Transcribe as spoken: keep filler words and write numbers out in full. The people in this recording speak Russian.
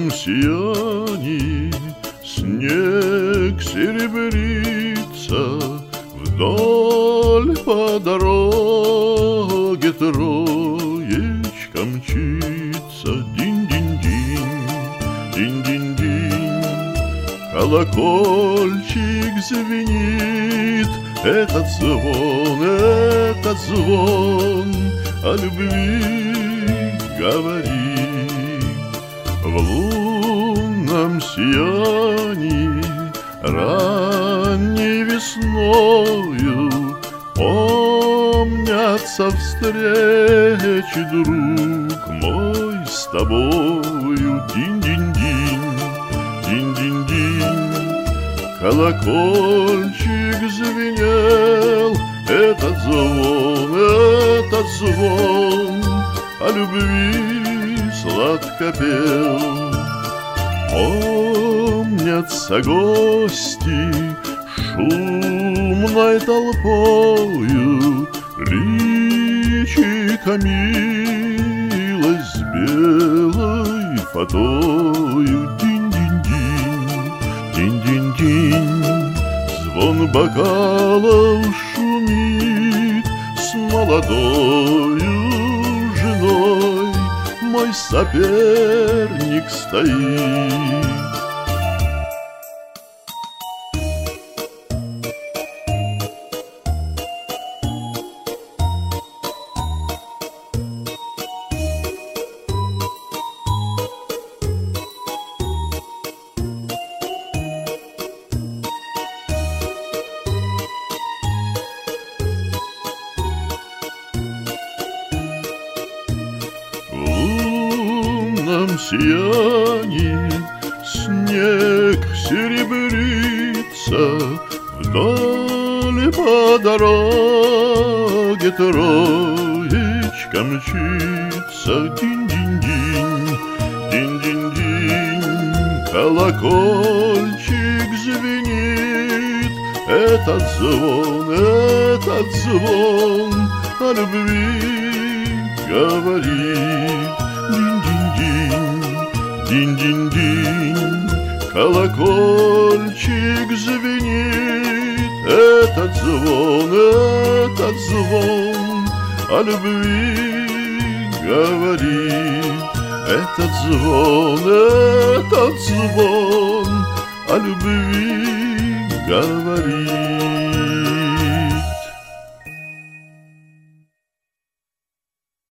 лунном сиянии снег серебрится, вдоль по дороге троечка мчится. Динь-динь-динь, динь-динь-динь, колокольчик звенит. Этот звон, этот звон о любви говорит. В лунном сиянии ранней весною помнятся встречи, друг мой, с тобою. Динь-динь-динь, динь-динь-динь, колокольчик звенел. Этот звон, этот звон о любви сладко пел. Помнятся гости шумной толпою, личико милой с белой фатою. Динь-динь-динь, динь-динь-динь, звон бокалов шумит. С молодою женой мой соперник стоит. В лунном сиянии снег серебрится, вдоль по дороге троечка мчится. Динь-динь-динь, динь-динь-динь, колокольчик звенит. Этот звон, этот звон о любви говорит. Динь-динь-динь, динь-динь-динь, колокольчик звенит. Этот звон, этот звон о любви говорит. Этот звон, этот звон о любви говорит.